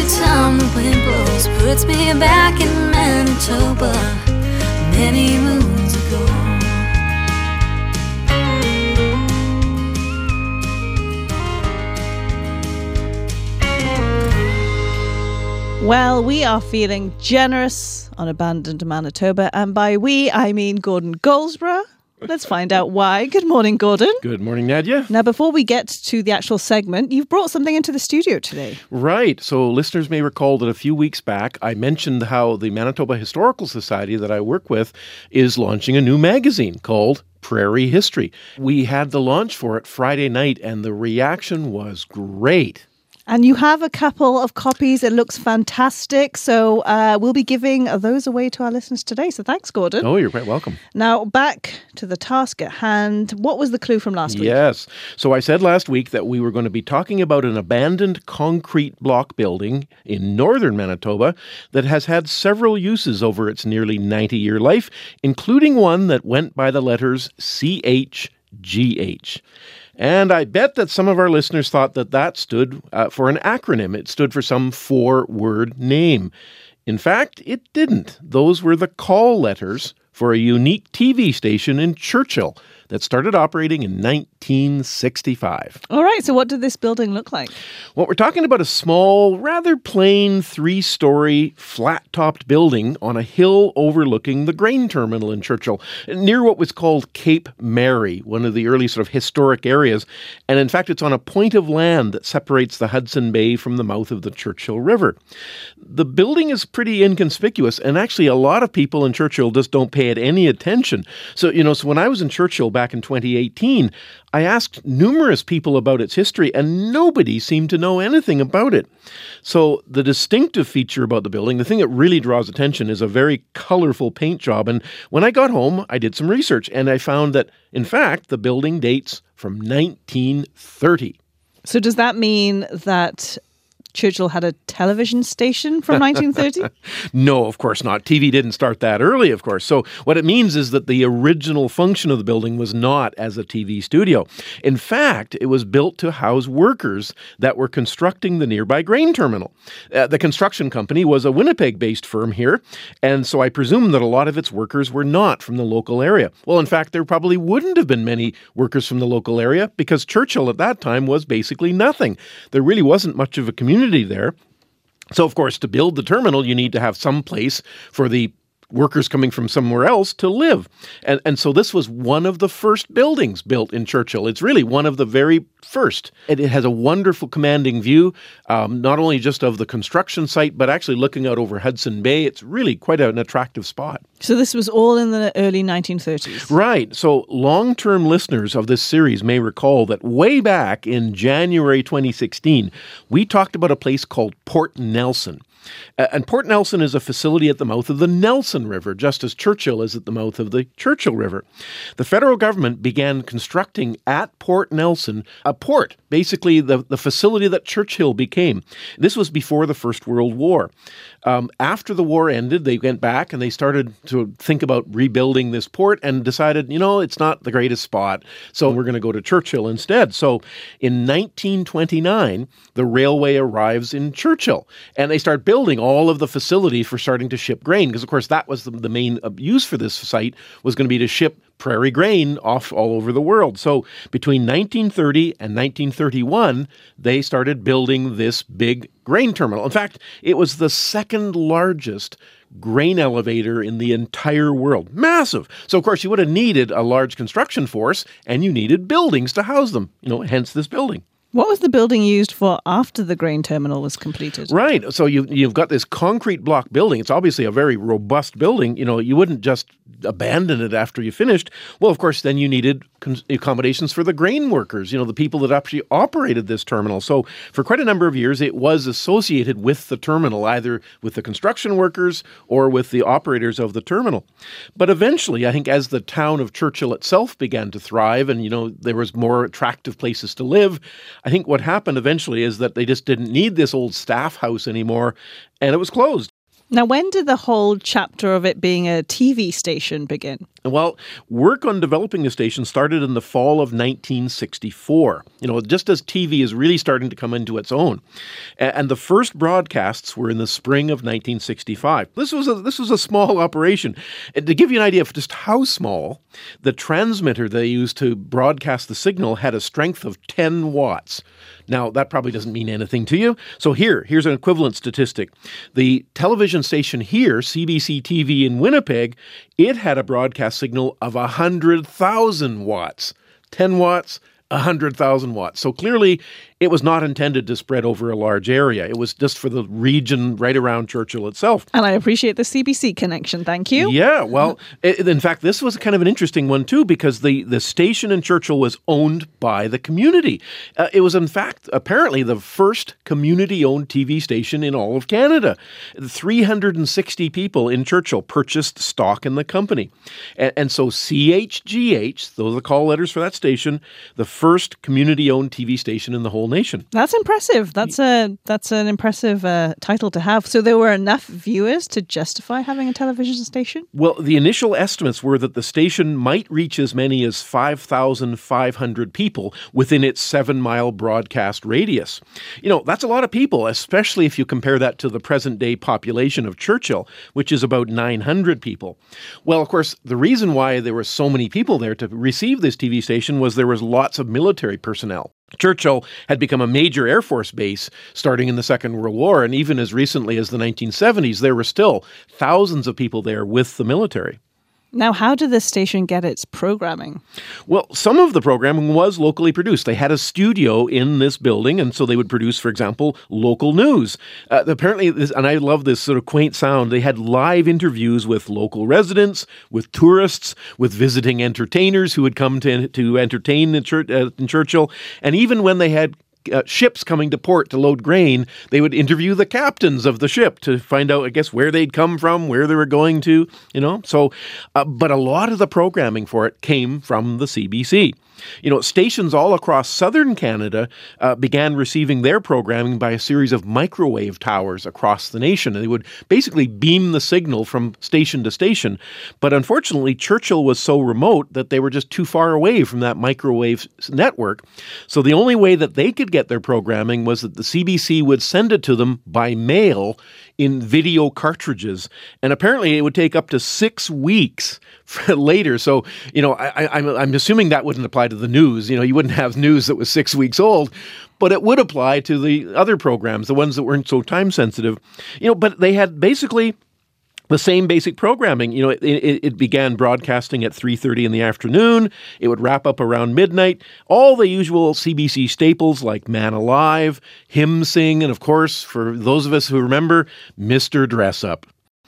time the wind blows puts me back in Manitoba many moons ago. Well, we are feeling generous on Abandoned Manitoba, and by we, I mean Gordon Goldsborough. Let's find out why. Good morning, Gordon. Good morning, Nadia. Now, before we get to the actual segment, you've brought something into the studio today. Right. So listeners may recall that a few weeks back, I mentioned how the Manitoba Historical Society that I work with is launching a new magazine called Prairie History. We had the launch for it Friday night, and the reaction was great. And you have a couple of copies. It looks fantastic. So we'll be giving those away to our listeners today. So thanks, Gordon. Oh, you're quite welcome. Now, back to the task at hand. What was the clue from last week? Yes. So I said last week that we were going to be talking about an abandoned concrete block building in northern Manitoba that has had several uses over its nearly 90-year life, including one that went by the letters CHGH. And I bet that some of our listeners thought that that stood for an acronym. It stood for some 4-word name. In fact, it didn't. Those were the call letters for a unique TV station in Churchill that started operating in 1965. All right, so what did this building look like? Well, we're talking about a small, rather plain 3-story, flat-topped building on a hill overlooking the grain terminal in Churchill, near what was called Cape Mary, one of the early sort of historic areas. And in fact, it's on a point of land that separates the Hudson Bay from the mouth of the Churchill River. The building is pretty inconspicuous, and actually a lot of people in Churchill just don't pay it any attention. So when I was in Churchill back in 2018, I asked numerous people about its history, and nobody seemed to know anything about it. So the distinctive feature about the building, the thing that really draws attention, is a very colorful paint job. And when I got home, I did some research, and I found that, in fact, the building dates from 1930. So does that mean that Churchill had a television station from 1930? No, of course not. TV didn't start that early, of course. So what it means is that the original function of the building was not as a TV studio. In fact, it was built to house workers that were constructing the nearby grain terminal. The construction company was a Winnipeg-based firm here, and so I presume that a lot of its workers were not from the local area. Well, in fact, there probably wouldn't have been many workers from the local area because Churchill at that time was basically nothing. There really wasn't much of a community there. So, of course, to build the terminal, you need to have some place for the workers coming from somewhere else to live. And so this was one of the first buildings built in Churchill. It's really one of the very first. It has a wonderful commanding view, not only just of the construction site, but actually looking out over Hudson Bay. It's really quite an attractive spot. So this was all in the early 1930s? Right. So long-term listeners of this series may recall that way back in January 2016, we talked about a place called Port Nelson. And Port Nelson is a facility at the mouth of the Nelson River, just as Churchill is at the mouth of the Churchill River. The federal government began constructing at Port Nelson a port, basically the facility that Churchill became. This was before the First World War. After the war ended, they went back and they started to think about rebuilding this port and decided, it's not the greatest spot, so we're going to go to Churchill instead. So in 1929, the railway arrives in Churchill, and they start building all of the facility for starting to ship grain, because, of course, that was the main use for this site, was going to be to ship prairie grain off all over the world. So between 1930 and 1931, they started building this big grain terminal. In fact, it was the second largest grain elevator in the entire world. Massive. So, of course, you would have needed a large construction force, and you needed buildings to house them, hence this building. What was the building used for after the grain terminal was completed? Right. So you've got this concrete block building. It's obviously a very robust building. You wouldn't just abandon it after you finished. Well, of course, then you needed accommodations for the grain workers, the people that actually operated this terminal. So for quite a number of years, it was associated with the terminal, either with the construction workers or with the operators of the terminal. But eventually, I think as the town of Churchill itself began to thrive and, there was more attractive places to live, I think what happened eventually is that they just didn't need this old staff house anymore, and it was closed. Now, when did the whole chapter of it being a TV station begin? Well, work on developing the station started in the fall of 1964, just as TV is really starting to come into its own. And the first broadcasts were in the spring of 1965. This was a small operation. And to give you an idea of just how small, the transmitter they used to broadcast the signal had a strength of 10 watts. Now, that probably doesn't mean anything to you. So here's an equivalent statistic. The television station here, CBC TV in Winnipeg, it had a broadcast signal of 100,000 watts. 10 watts, 100,000 watts. So clearly, it was not intended to spread over a large area. It was just for the region right around Churchill itself. And I appreciate the CBC connection. Thank you. Yeah, well, in fact, this was kind of an interesting one, too, because the station in Churchill was owned by the community. It was, in fact, apparently the first community-owned TV station in all of Canada. 360 people in Churchill purchased stock in the company. And so CHGH, those are the call letters for that station, the first community-owned TV station in the whole nation. That's impressive. That's an impressive title to have. So there were enough viewers to justify having a television station? Well, the initial estimates were that the station might reach as many as 5,500 people within its 7-mile broadcast radius. That's a lot of people, especially if you compare that to the present-day population of Churchill, which is about 900 people. Well, of course, the reason why there were so many people there to receive this TV station was there was lots of military personnel. Churchill had become a major Air Force base starting in the Second World War, and even as recently as the 1970s, there were still thousands of people there with the military. Now, how did this station get its programming? Well, some of the programming was locally produced. They had a studio in this building, and so they would produce, for example, local news. Apparently, and I love this sort of quaint sound, they had live interviews with local residents, with tourists, with visiting entertainers who would come to entertain in Churchill. And even when they had ships coming to port to load grain, they would interview the captains of the ship to find out, I guess, where they'd come from, where they were going to, So, but a lot of the programming for it came from the CBC. Stations all across southern Canada began receiving their programming by a series of microwave towers across the nation. And they would basically beam the signal from station to station. But unfortunately, Churchill was so remote that they were just too far away from that microwave network. So the only way that they could get their programming was that the CBC would send it to them by mail in video cartridges. And apparently it would take up to 6 weeks later. So, I'm assuming that wouldn't apply to the news. You wouldn't have news that was 6 weeks old, but it would apply to the other programs, the ones that weren't so time sensitive. But they had basically the same basic programming. It began broadcasting at 3:30 in the afternoon. It would wrap up around midnight. All the usual CBC staples like Man Alive, Hymn Sing, and of course, for those of us who remember, Mr. Dress Up.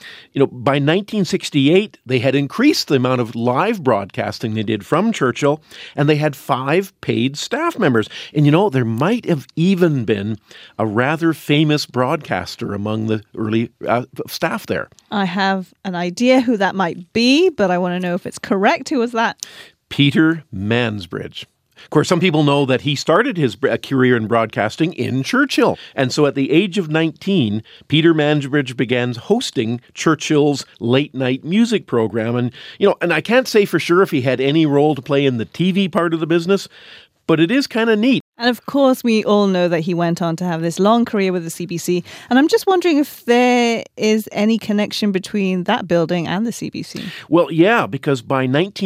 By 1968, they had increased the amount of live broadcasting they did from Churchill, and they had 5 paid staff members. And there might have even been a rather famous broadcaster among the early staff there. I have an idea who that might be, but I want to know if it's correct. Who was that? Peter Mansbridge. Of course, some people know that he started his career in broadcasting in Churchill. And so at the age of 19, Peter Mansbridge began hosting Churchill's late-night music program. And, and I can't say for sure if he had any role to play in the TV part of the business, but it is kind of neat. And of course, we all know that he went on to have this long career with the CBC. And I'm just wondering if there is any connection between that building and the CBC. Well, yeah, because by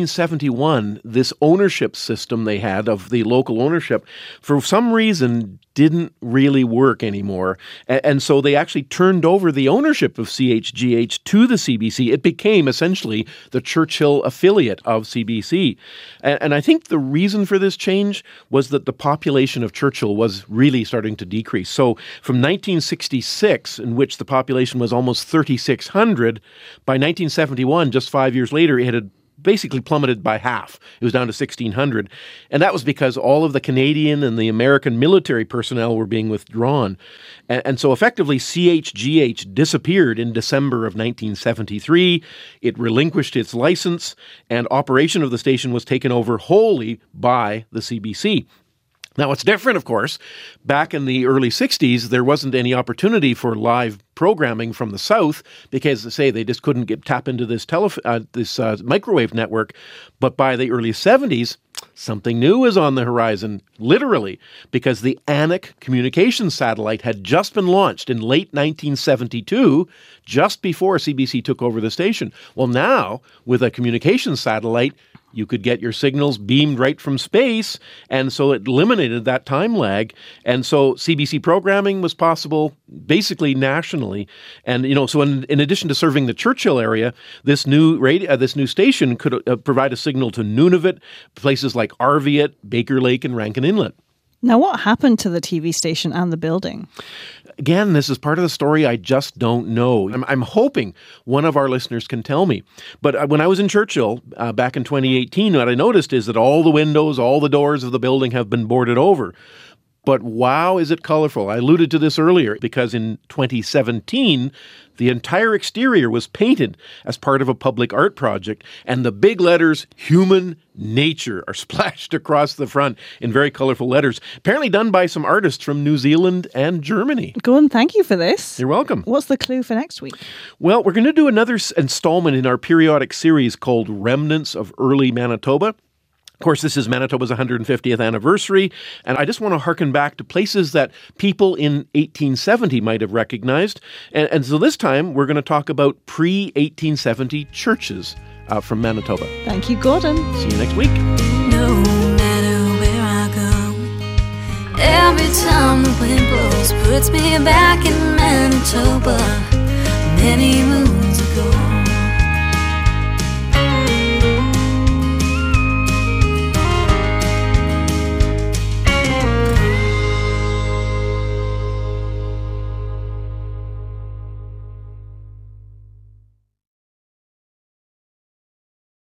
1971, this ownership system they had of the local ownership, for some reason, didn't really work anymore. And so they actually turned over the ownership of CHGH to the CBC. It became essentially the Churchill affiliate of CBC. And I think the reason for this change was that the population of Churchill was really starting to decrease. So from 1966, in which the population was almost 3,600, by 1971, just 5 years later, it had basically plummeted by half. It was down to 1,600. And that was because all of the Canadian and the American military personnel were being withdrawn. And so effectively, CHGH disappeared in December of 1973. It relinquished its license, and operation of the station was taken over wholly by the CBC. Now, what's different, of course, back in the early 60s, there wasn't any opportunity for live programming from the South because, they just couldn't tap into this microwave network. But by the early 70s, something new was on the horizon, literally, because the Anik communications satellite had just been launched in late 1972, just before CBC took over the station. Well, now, with a communications satellite, you could get your signals beamed right from space, and so it eliminated that time lag. And so CBC programming was possible basically nationally. And, so in addition to serving the Churchill area, this new station could provide a signal to Nunavut, places like Arviat, Baker Lake, and Rankin Inlet. Now, what happened to the TV station and the building? Again, this is part of the story I just don't know. I'm hoping one of our listeners can tell me. But when I was in Churchill back in 2018, what I noticed is that all the windows, all the doors of the building have been boarded over. But wow, is it colorful. I alluded to this earlier because in 2017, the entire exterior was painted as part of a public art project, and the big letters, Human Nature, are splashed across the front in very colorful letters, apparently done by some artists from New Zealand and Germany. Gordon, thank you for this. You're welcome. What's the clue for next week? Well, we're going to do another installment in our periodic series called Remnants of Early Manitoba. Of course, this is Manitoba's 150th anniversary, and I just want to harken back to places that people in 1870 might have recognized. And so this time, we're going to talk about pre-1870 churches from Manitoba. Thank you, Gordon. See you next week. No matter where I go, every time the wind blows puts me back in Manitoba. Many moons